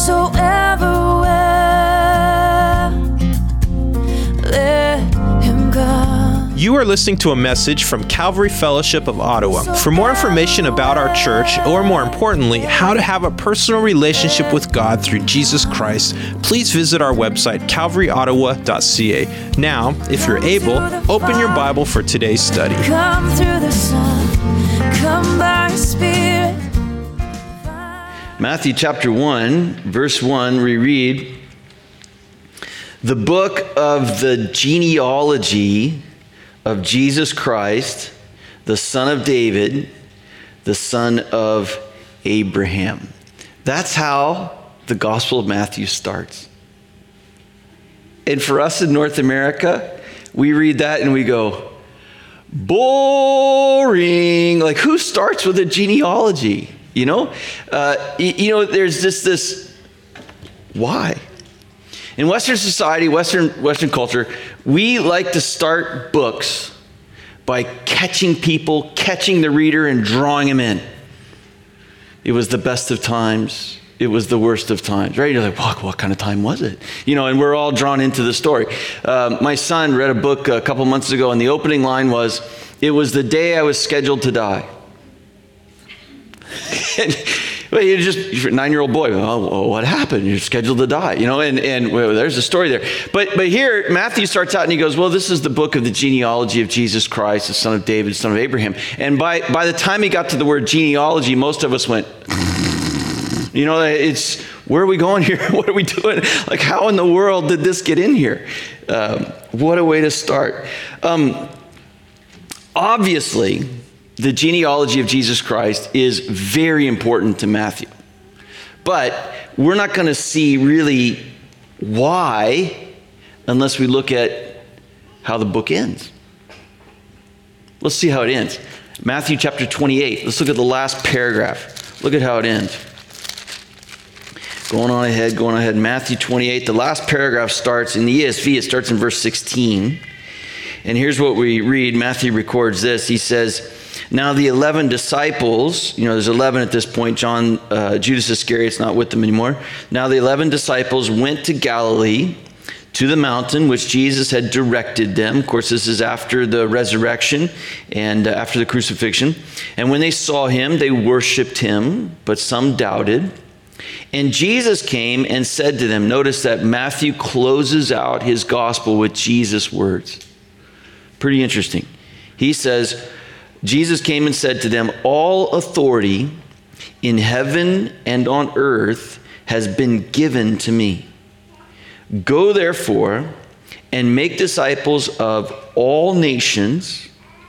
so everywhere. Let him come. You are listening to a message from Calvary Fellowship of Ottawa. For more information about our church, or more importantly, how to have a personal relationship with God through Jesus Christ, please visit our website, calvaryottawa.ca. Now, if you're able, open your Bible for today's study. Come through the sun, come by Spirit. Matthew chapter 1, verse 1, we read, the book of the genealogy of Jesus Christ, the son of David, the son of Abraham. That's how the Gospel of Matthew starts. And for us in North America, we read that and we go, boring. Like, who starts with a genealogy? There's just this, why? In Western society, Western culture, we like to start books by catching the reader and drawing them in. It was the best of times. It was the worst of times, right? You're like, what kind of time was it? And we're all drawn into the story. My son read a book a couple months ago, and the opening line was, "It was the day I was scheduled to die." Well, you're a 9-year-old boy. Oh, what happened? You're scheduled to die, and well, there's a story there. But here, Matthew starts out and he goes, well, this is the book of the genealogy of Jesus Christ, the son of David, son of Abraham. And by the time he got to the word genealogy, most of us went, it's, where are we going here? What are we doing? Like, how in the world did this get in here? What a way to start. Obviously, the genealogy of Jesus Christ is very important to Matthew. But we're not going to see really why unless we look at how the book ends. Let's see how it ends. Matthew chapter 28. Let's look at the last paragraph. Look at how it ends. Going on ahead. Matthew 28. The last paragraph starts in the ESV. It starts in verse 16. And here's what we read. Matthew records this. He says, now the 11 disciples, there's 11 at this point. Judas Iscariot's not with them anymore. Now the 11 disciples went to Galilee, to the mountain which Jesus had directed them. Of course, this is after the resurrection and after the crucifixion. And when they saw him, they worshiped him, but some doubted. And Jesus came and said to them, notice that Matthew closes out his gospel with Jesus' words. Pretty interesting. He says, Jesus came and said to them, all authority in heaven and on earth has been given to me. Go therefore and make disciples of all nations,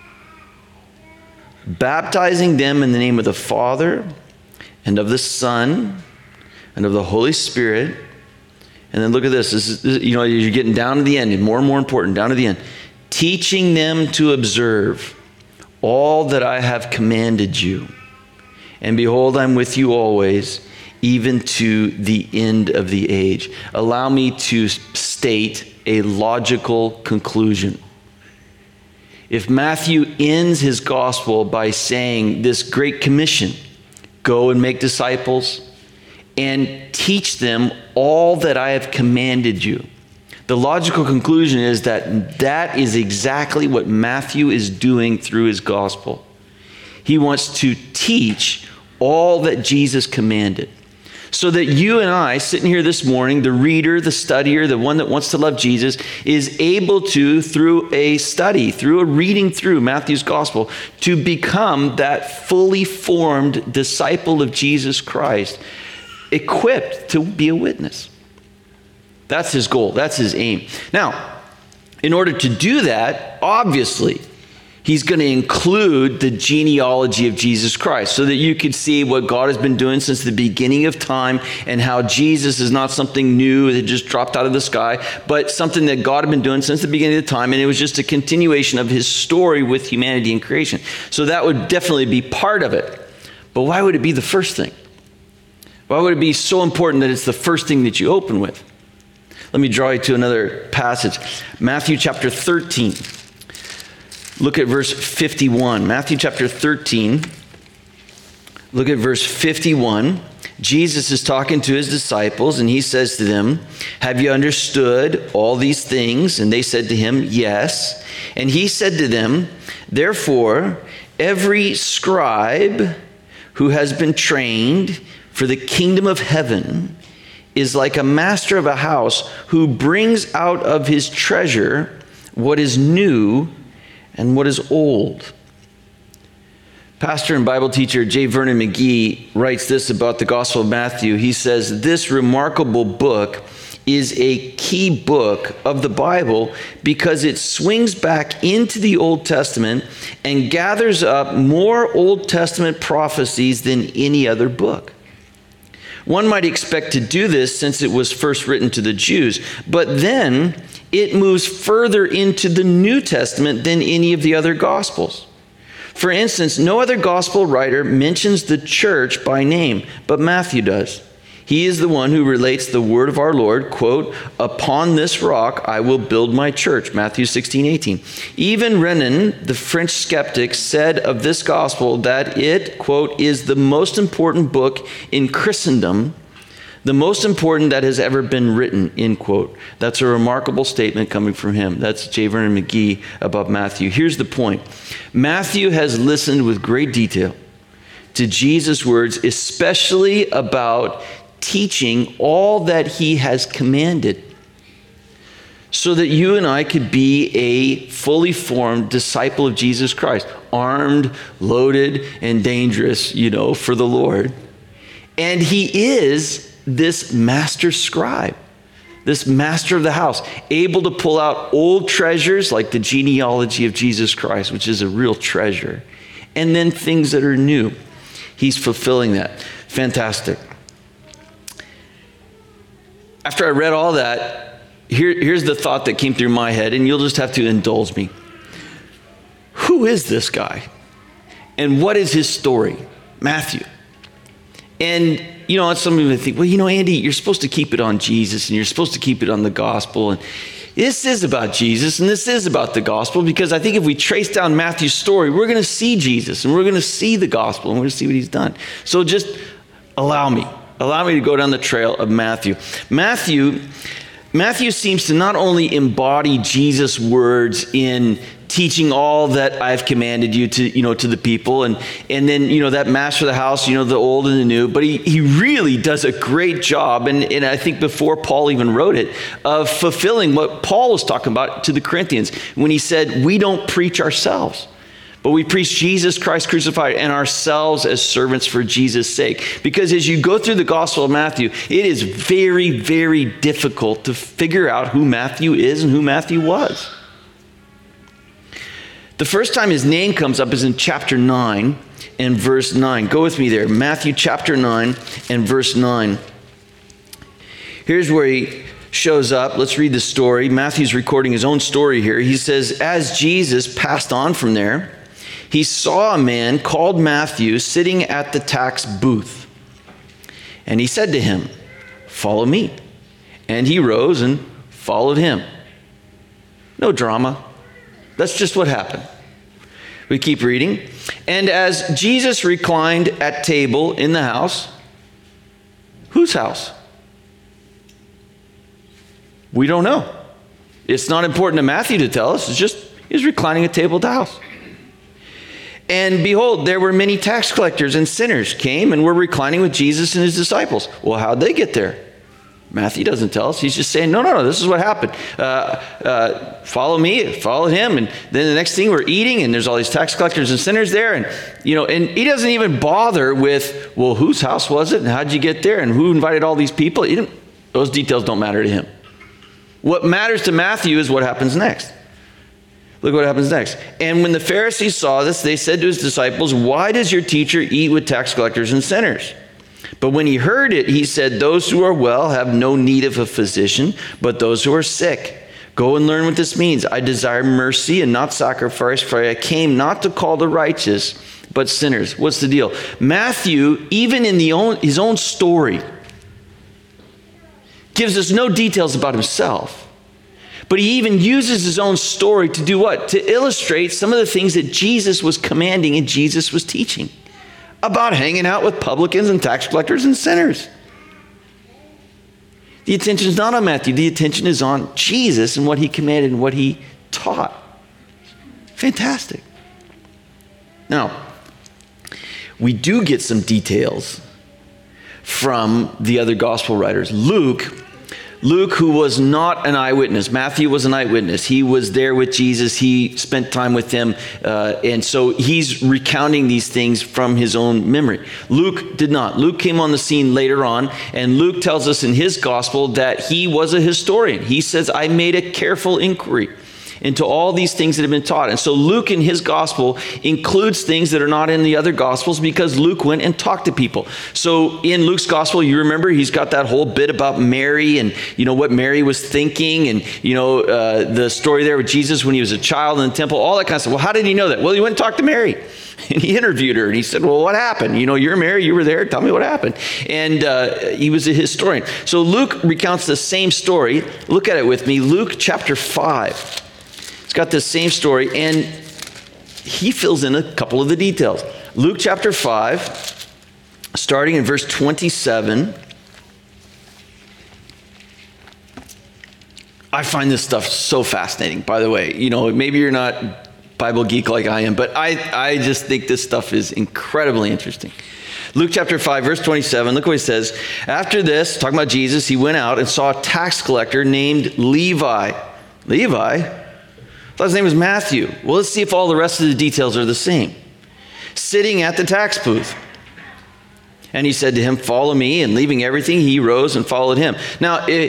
baptizing them in the name of the Father and of the Son and of the Holy Spirit. And then look at this. You're getting down to the end, and more important, down to the end. Teaching them to observe all that I have commanded you. And behold, I'm with you always, even to the end of the age. Allow me to state a logical conclusion. If Matthew ends his gospel by saying this great commission, go and make disciples and teach them all that I have commanded you, the logical conclusion is that is exactly what Matthew is doing through his gospel. He wants to teach all that Jesus commanded. So that you and I, sitting here this morning, the reader, the studier, the one that wants to love Jesus, is able to, through a study, through a reading through Matthew's gospel, to become that fully formed disciple of Jesus Christ, equipped to be a witness. That's his goal. That's his aim. Now, in order to do that, obviously, he's going to include the genealogy of Jesus Christ so that you can see what God has been doing since the beginning of time and how Jesus is not something new that just dropped out of the sky, but something that God had been doing since the beginning of time, and it was just a continuation of his story with humanity and creation. So that would definitely be part of it. But why would it be the first thing? Why would it be so important that it's the first thing that you open with? Let me draw you to another passage. Matthew chapter 13. Look at verse 51. Matthew chapter 13. Look at verse 51. Jesus is talking to his disciples, and he says to them, "Have you understood all these things?" And they said to him, "Yes." And he said to them, "Therefore, every scribe who has been trained for the kingdom of heaven is like a master of a house who brings out of his treasure what is new and what is old." Pastor and Bible teacher J. Vernon McGee writes this about the Gospel of Matthew. He says, "This remarkable book is a key book of the Bible because it swings back into the Old Testament and gathers up more Old Testament prophecies than any other book. One might expect to do this since it was first written to the Jews, but then it moves further into the New Testament than any of the other Gospels. For instance, no other Gospel writer mentions the church by name, but Matthew does. He is the one who relates the word of our Lord, quote, "Upon this rock I will build my church," Matthew 16:18. Even Renan, the French skeptic, said of this gospel that it, quote, "is the most important book in Christendom, the most important that has ever been written," end quote. That's a remarkable statement coming from him. That's J. Vernon McGee about Matthew. Here's the point. Matthew has listened with great detail to Jesus' words, especially about teaching all that he has commanded, so that you and I could be a fully formed disciple of Jesus Christ, armed, loaded, and dangerous, for the Lord. And he is this master scribe, this master of the house, able to pull out old treasures like the genealogy of Jesus Christ, which is a real treasure, and then things that are new. He's fulfilling that. Fantastic. After I read all that, here's the thought that came through my head, and you'll just have to indulge me. Who is this guy? And what is his story? Matthew. And, some people think, well, Andy, you're supposed to keep it on Jesus, and you're supposed to keep it on the gospel. And this is about Jesus, and this is about the gospel, because I think if we trace down Matthew's story, we're going to see Jesus, and we're going to see the gospel, and we're going to see what he's done. So just allow me to go down the trail of Matthew. Matthew seems to not only embody Jesus' words in teaching all that I've commanded you to the people, and then, that master of the house, the old and the new, but he really does a great job, and I think before Paul even wrote it, of fulfilling what Paul was talking about to the Corinthians when he said, we don't preach ourselves, but we preach Jesus Christ crucified and ourselves as servants for Jesus' sake. Because as you go through the Gospel of Matthew, it is very, very difficult to figure out who Matthew is and who Matthew was. The first time his name comes up is in chapter 9 and verse 9. Go with me there. Matthew chapter 9 and verse 9. Here's where he shows up. Let's read the story. Matthew's recording his own story here. He says, as Jesus passed on from there, he saw a man called Matthew sitting at the tax booth. And he said to him, "Follow me." And he rose and followed him. No drama. That's just what happened. We keep reading. And as Jesus reclined at table in the house, whose house? We don't know. It's not important to Matthew to tell us. It's just he's reclining at table at the house. And behold, there were many tax collectors and sinners came and were reclining with Jesus and his disciples. Well, how'd they get there? Matthew doesn't tell us. He's just saying, no, this is what happened. Follow me, follow him. And then the next thing, we're eating, and there's all these tax collectors and sinners there. And, and he doesn't even bother with, well, whose house was it? And how'd you get there? And who invited all these people? Those details don't matter to him. What matters to Matthew is what happens next. Look what happens next. And when the Pharisees saw this, they said to his disciples, "Why does your teacher eat with tax collectors and sinners?" But when he heard it, he said, "Those who are well have no need of a physician, but those who are sick. Go and learn what this means. I desire mercy and not sacrifice, for I came not to call the righteous, but sinners." What's the deal? Matthew, even in his own story, gives us no details about himself. But he even uses his own story to do what? To illustrate some of the things that Jesus was commanding and Jesus was teaching. about hanging out with publicans and tax collectors and sinners. The attention is not on Matthew. The attention is on Jesus and what he commanded and what he taught. Fantastic. Now, we do get some details from the other gospel writers. Luke, who was not an eyewitness. Matthew was an eyewitness. He was there with Jesus. He spent time with him. And so he's recounting these things from his own memory. Luke did not. Luke came on the scene later on. And Luke tells us in his gospel that he was a historian. He says, I made a careful inquiry into all these things that have been taught. And so Luke in his gospel includes things that are not in the other gospels because Luke went and talked to people. So in Luke's gospel, you remember he's got that whole bit about Mary and, what Mary was thinking and, the story there with Jesus when he was a child in the temple, all that kind of stuff. Well, how did he know that? Well, he went and talked to Mary. And he interviewed her and he said, well, what happened? You're Mary, you were there, tell me what happened. And he was a historian. So Luke recounts the same story. Look at it with me. Luke chapter 5. Got this same story, and he fills in a couple of the details. Luke chapter 5, starting in verse 27. I find this stuff so fascinating, by the way. Maybe you're not Bible geek like I am, but I just think this stuff is incredibly interesting. Luke chapter 5, verse 27, look what he says. After this, talking about Jesus, he went out and saw a tax collector named Levi. Levi? I thought his name was Matthew. Well, let's see if all the rest of the details are the same. Sitting at the tax booth. And he said to him, follow me. And leaving everything, he rose and followed him. Now, you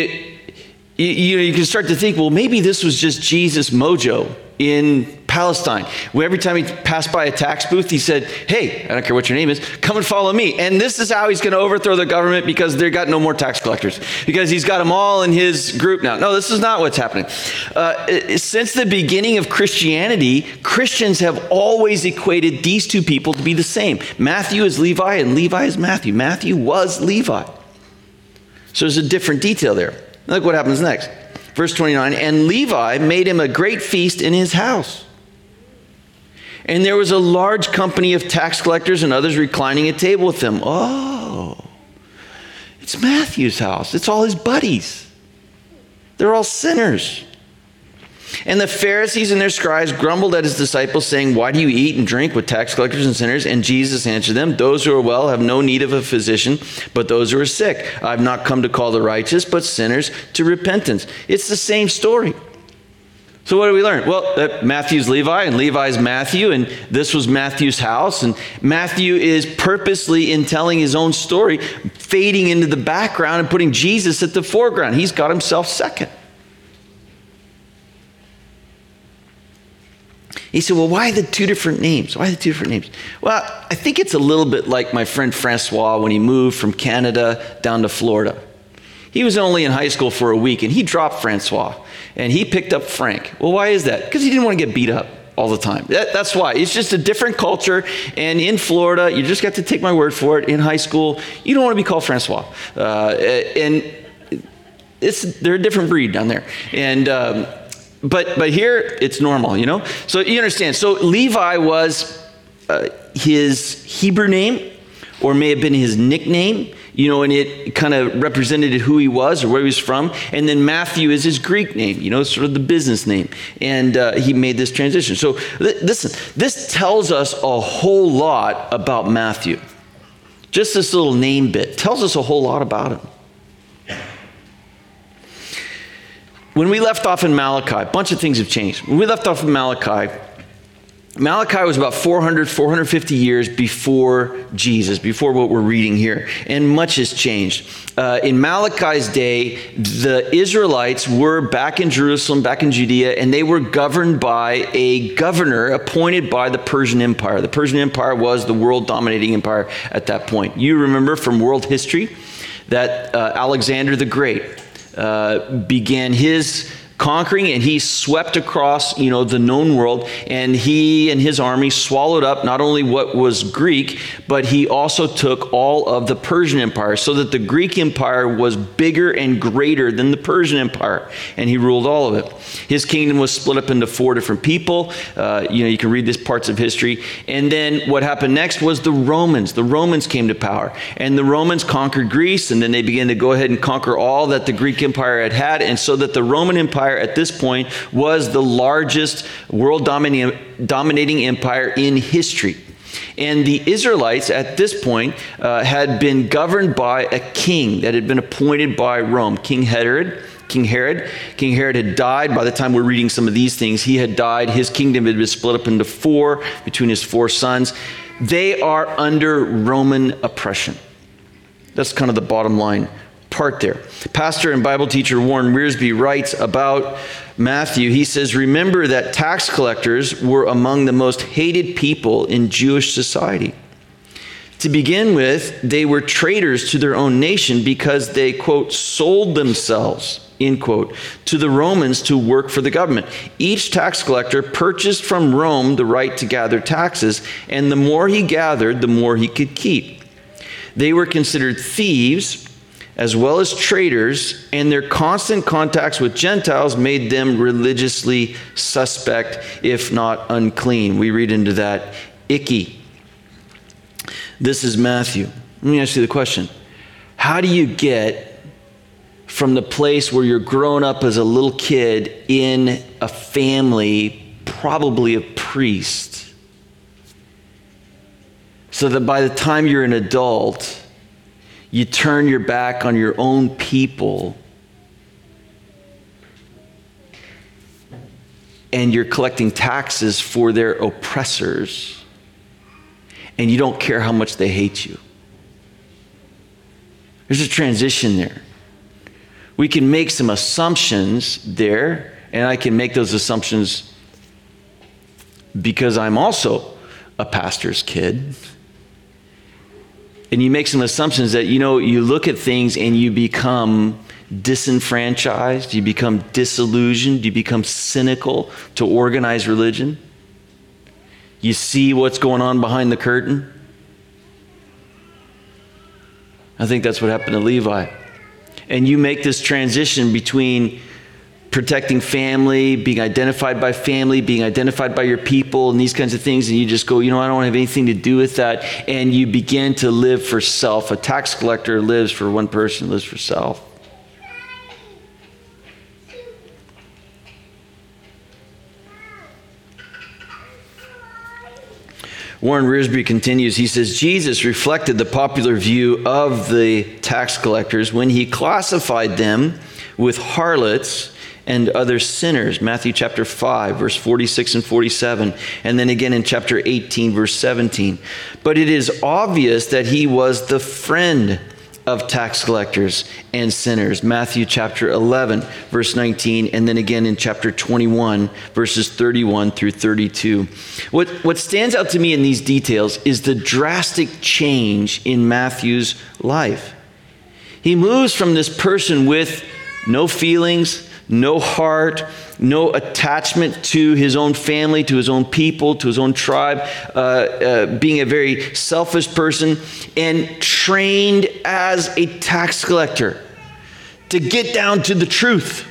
can start to think, well, maybe this was just Jesus' mojo in Palestine. Where every time he passed by a tax booth, he said, hey, I don't care what your name is, come and follow me. And this is how he's going to overthrow the government because they've got no more tax collectors. Because he's got them all in his group now. No, this is not what's happening. Since the beginning of Christianity, Christians have always equated these two people to be the same. Matthew is Levi and Levi is Matthew. Matthew was Levi. So there's a different detail there. Look what happens next. Verse 29, and Levi made him a great feast in his house. And there was a large company of tax collectors and others reclining at table with him. Oh, it's Matthew's house. It's all his buddies. They're all sinners. And the Pharisees and their scribes grumbled at his disciples, saying, why do you eat and drink with tax collectors and sinners? And Jesus answered them, those who are well have no need of a physician, but those who are sick. I have not come to call the righteous, but sinners to repentance. It's the same story. So what do we learn? Well, Matthew's Levi and Levi's Matthew, and this was Matthew's house. And Matthew is purposely, in telling his own story, fading into the background and putting Jesus at the foreground. He's got himself second. He said, well, why the two different names? Why the two different names? Well, I think it's a little bit like my friend Francois when he moved from Canada down to Florida. He was only in high school for a week, and he dropped Francois, and he picked up Frank. Well, why is that? Because he didn't want to get beat up all the time. That's why. It's just a different culture, and in Florida, you just got to take my word for it. In high school, you don't want to be called Francois. And they're a different breed down there. And But here, it's normal, So you understand. So Levi was his Hebrew name, or may have been his nickname, and it kind of represented who he was or where he was from. And then Matthew is his Greek name, sort of the business name. And he made this transition. So listen, this tells us a whole lot about Matthew. Just this little name bit tells us a whole lot about him. When we left off in Malachi, a bunch of things have changed. When we left off in Malachi was about 450 years before Jesus, before what we're reading here. And much has changed. In Malachi's day, the Israelites were back in Jerusalem, back in Judea, and they were governed by a governor appointed by the Persian Empire. The Persian Empire was the world-dominating empire at that point. You remember from world history that Alexander the Great began his conquering, and he swept across, the known world, and he and his army swallowed up not only what was Greek, but he also took all of the Persian Empire, so that the Greek Empire was bigger and greater than the Persian Empire, and he ruled all of it. His kingdom was split up into 4 different people. You can read these parts of history. And then what happened next was the Romans. The Romans came to power, and the Romans conquered Greece, and then they began to go ahead and conquer all that the Greek Empire had, and so that the Roman Empire at this point was the largest world dominating empire in history. And the Israelites at this point had been governed by a king that had been appointed by Rome, King Herod. King Herod had died by the time we're reading some of these things. He had died. His kingdom had been split up into 4 between his 4 sons. They are under Roman oppression. That's kind of the bottom line part there. Pastor and Bible teacher Warren Wiersbe writes about Matthew. He says, remember that tax collectors were among the most hated people in Jewish society. To begin with, they were traitors to their own nation because they, quote, sold themselves, end quote, to the Romans to work for the government. Each tax collector purchased from Rome the right to gather taxes, and the more he gathered, the more he could keep. They were considered thieves as well as traitors, and their constant contacts with Gentiles made them religiously suspect, if not unclean. We read into that, icky. This is Matthew. Let me ask you the question. How do you get from the place where you're growing up as a little kid in a family, probably a priest, so that by the time you're an adult, you turn your back on your own people and you're collecting taxes for their oppressors, and you don't care how much they hate you? There's a transition there. We can make some assumptions there, and I can make those assumptions because I'm also a pastor's kid. And you make some assumptions that, you look at things and you become disenfranchised, you become disillusioned, you become cynical to organized religion. You see what's going on behind the curtain. I think that's what happened to Levi. And you make this transition between protecting family, being identified by family, being identified by your people, and these kinds of things, and you just go, I don't have anything to do with that, and you begin to live for self. A tax collector lives for one person, lives for self. Warren Wiersbe continues. He says, Jesus reflected the popular view of the tax collectors when he classified them with harlots and other sinners. Matthew chapter 5, verse 46 and 47. And then again in chapter 18, verse 17. But it is obvious that he was the friend of tax collectors and sinners. Matthew chapter 11, verse 19, and then again in chapter 21, verses 31 through 32. What stands out to me in these details is the drastic change in Matthew's life. He moves from this person with no feelings, no heart, no attachment to his own family, to his own people, to his own tribe, being a very selfish person, and trained as a tax collector to get down to the truth.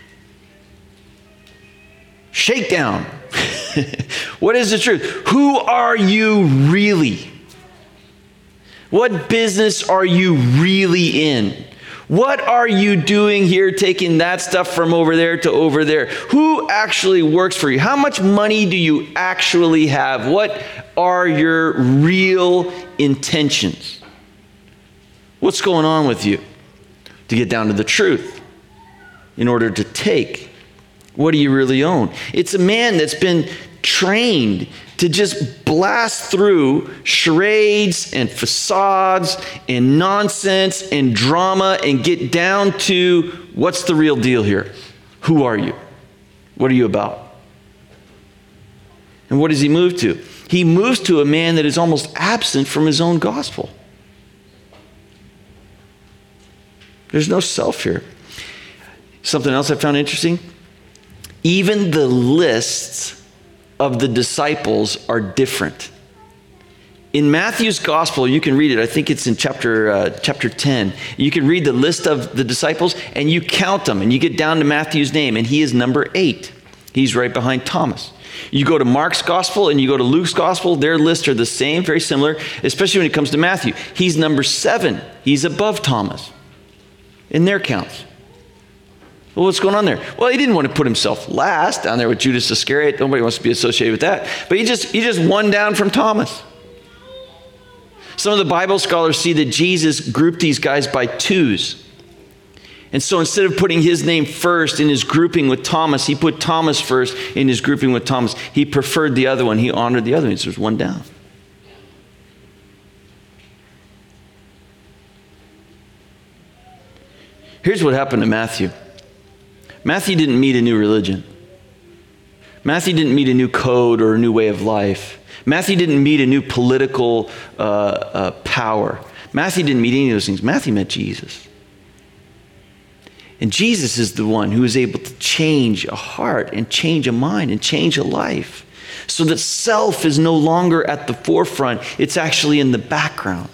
Shakedown. What is the truth? Who are you really? What business are you really in? What are you doing here, taking that stuff from over there to over there? Who actually works for you? How much money do you actually have? What are your real intentions? What's going on with you? To get down to the truth in order to take. What do you really own? It's a man that's been trained to just blast through charades and facades and nonsense and drama and get down to what's the real deal here? Who are you? What are you about? And what does he move to? He moves to a man that is almost absent from his own gospel. There's no self here. Something else I found interesting. even the lists of the disciples are different. In Matthew's gospel, you can read it. I think it's in chapter 10. You can read the list of the disciples and you count them and you get down to Matthew's name and he is number 8. He's right behind Thomas. You go to Mark's gospel and you go to Luke's gospel, their lists are the same, very similar, especially when it comes to Matthew. He's number 7. He's above Thomas in their counts. Well, what's going on there? Well, he didn't want to put himself last down there with Judas Iscariot. Nobody wants to be associated with that. But he just won down from Thomas. Some of the Bible scholars see that Jesus grouped these guys by 2s. And so instead of putting his name first in his grouping with Thomas, he put Thomas first in his grouping with Thomas. He preferred the other one. He honored the other one. So there's one down. Here's what happened to Matthew. Matthew didn't meet a new religion. Matthew didn't meet a new code or a new way of life. Matthew didn't meet a new political power. Matthew didn't meet any of those things. Matthew met Jesus. And Jesus is the one who is able to change a heart and change a mind and change a life so that self is no longer at the forefront. It's actually in the background.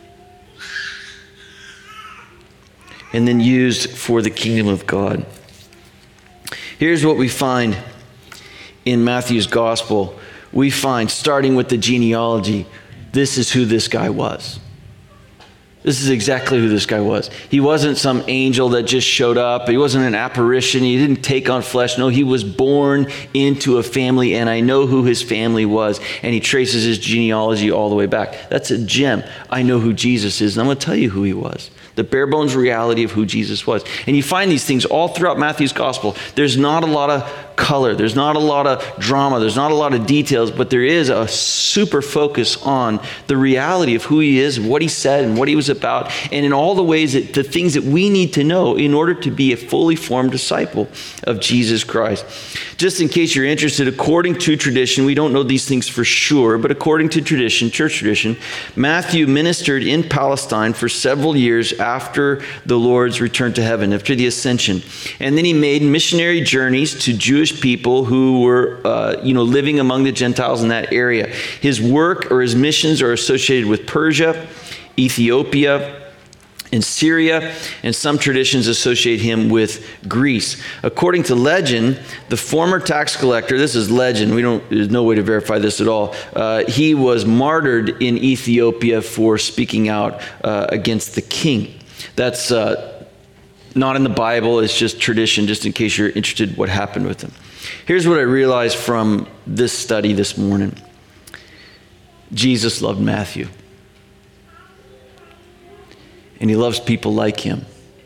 And then used for the kingdom of God. Here's what we find in Matthew's gospel. We find, starting with the genealogy, this is who this guy was. This is exactly who this guy was. He wasn't some angel that just showed up. He wasn't an apparition. He didn't take on flesh. No, he was born into a family, and I know who his family was. And he traces his genealogy all the way back. That's a gem. I know who Jesus is, and I'm going to tell you who he was. The bare bones reality of who Jesus was. And you find these things all throughout Matthew's gospel. There's not a lot of color. There's not a lot of drama. There's not a lot of details, but there is a super focus on the reality of who he is, what he said, and what he was about, and in all the ways that the things that we need to know in order to be a fully formed disciple of Jesus Christ. Just in case you're interested, according to tradition, we don't know these things for sure, but according to tradition, church tradition, Matthew ministered in Palestine for several years after the Lord's return to heaven, after the ascension. And then he made missionary journeys to Jewish people who were living among the Gentiles in that area. His work or his missions are associated with Persia, Ethiopia, and Syria, and some traditions associate him with Greece. According to legend, the former tax collector, this is legend, there's no way to verify this at all, he was martyred in Ethiopia for speaking out against the king. That's not in the Bible, it's just tradition, just in case you're interested in what happened with him. Here's what I realized from this study this morning. Jesus loved Matthew. And he loves people like him.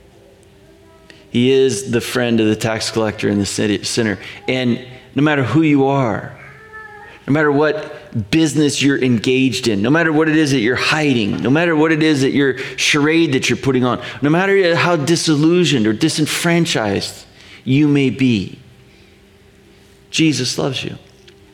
He is the friend of the tax collector and the sinner. And no matter who you are, no matter what business you're engaged in, no matter what it is that you're hiding, no matter what it is that you're charade that you're putting on, no matter how disillusioned or disenfranchised you may be, Jesus loves you.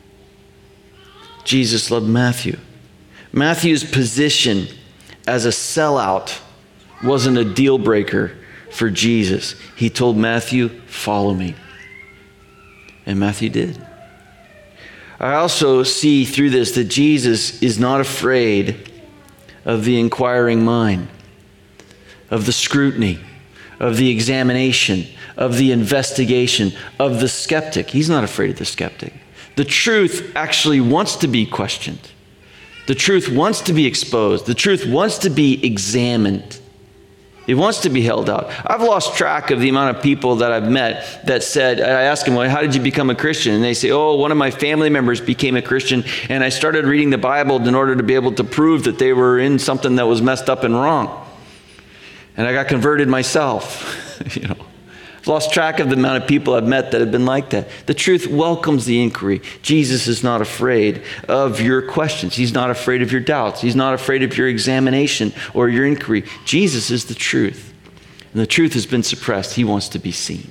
Jesus loved Matthew. Matthew's position as a sellout wasn't a deal breaker for Jesus. He told Matthew, follow me. And Matthew did. I also see through this that Jesus is not afraid of the inquiring mind, of the scrutiny, of the examination, of the investigation, of the skeptic. He's not afraid of the skeptic. The truth actually wants to be questioned. The truth wants to be exposed. The truth wants to be examined. It wants to be held out. I've lost track of the amount of people that I've met that said, I ask them, well, how did you become a Christian? And they say, oh, one of my family members became a Christian, and I started reading the Bible in order to be able to prove that they were in something that was messed up and wrong. And I got converted myself. I've lost track of the amount of people I've met that have been like that. The truth welcomes the inquiry. Jesus is not afraid of your questions. He's not afraid of your doubts. He's not afraid of your examination or your inquiry. Jesus is the truth. And the truth has been suppressed. He wants to be seen.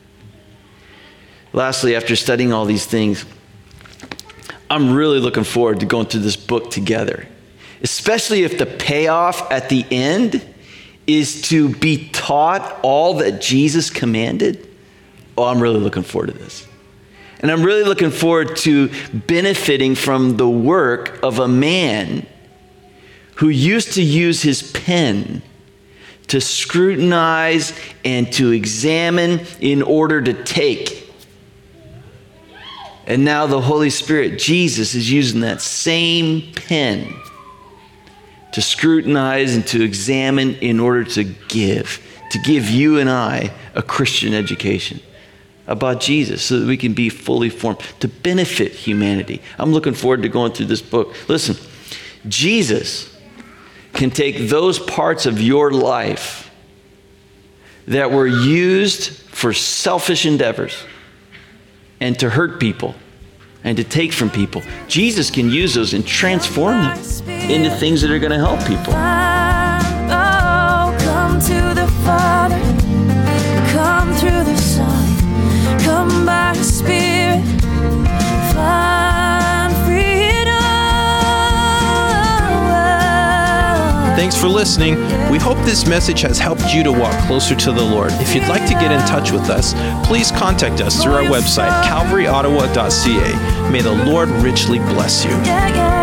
Lastly, after studying all these things, I'm really looking forward to going through this book together, especially if the payoff at the end is to be taught all that Jesus commanded. Oh, I'm really looking forward to this. And I'm really looking forward to benefiting from the work of a man who used to use his pen to scrutinize and to examine in order to take. And now the Holy Spirit, Jesus, is using that same pen to scrutinize and to examine in order to give you and I a Christian education about Jesus so that we can be fully formed, to benefit humanity. I'm looking forward to going through this book. Listen, Jesus can take those parts of your life that were used for selfish endeavors and to hurt people and to take from people. Jesus can use those and transform them into things that are going to help people. Oh, come to the Father, come through the Son, come by the Spirit, find freedom. Thanks for listening. We hope this message has helped you to walk closer to the Lord. If you'd like to get in touch with us, please contact us through our website, calvaryottawa.ca. May the Lord richly bless you. Yeah, yeah.